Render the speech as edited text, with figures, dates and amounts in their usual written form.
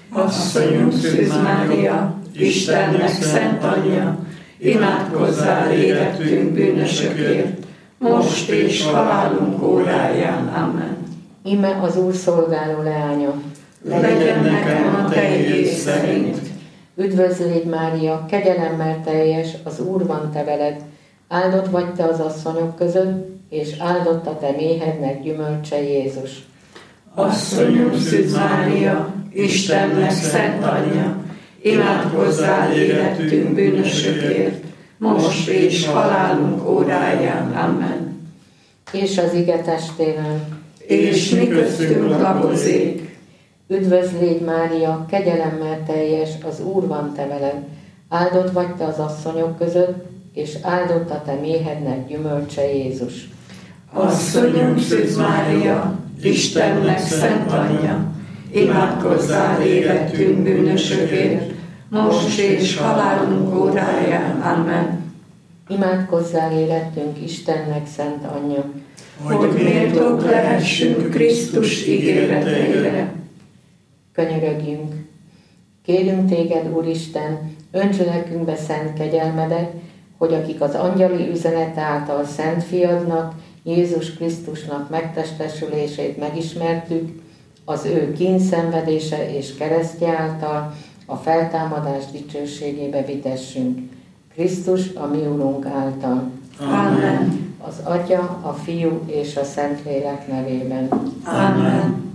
Asszonyunk Szűz Mária, Istennek szent anyja, imádkozzál érettünk bűnösökért, most és halálunk óráján. Amen. Íme az Úr szolgáló leánya. Legyen nekem a te igéd szerint. Üdvözlégy Mária, kegyelemmel teljes, az Úr van te veled. Áldott vagy te az asszonyok között, és áldott a te méhednek gyümölcse Jézus. Asszonyunk Szűz Mária, Istennek szent anyja, imádkozzál érettünk bűnösökért, most és halálunk óráján. Amen. És az ige testével. És mi köztünk lakozik. Üdvözlégy Mária, kegyelemmel teljes, az Úr van te veled. Áldott vagy te az asszonyok között, és áldott a te méhednek gyümölcse Jézus. Asszonyunk Szűz Mária, Istennek szent anyja, imádkozzál érettünk bűnösökért, most és halálunk óráján. Amen. Imádkozzál érettünk Istennek szent anyja, hogy méltók lehessünk Krisztus ígéreteire. Könyörögjünk! Kérünk téged, Úristen, önts lelkünkbe szent kegyelmedet, hogy akik az angyali üzenet által Szent Fiadnak, Jézus Krisztusnak megtestesülését megismertük, az ő kínszenvedése és keresztje által a feltámadás dicsőségébe vitessünk. Krisztus a mi Urunk által. Amen. Az Atya, a Fiú és a Szentlélek nevében. Amen.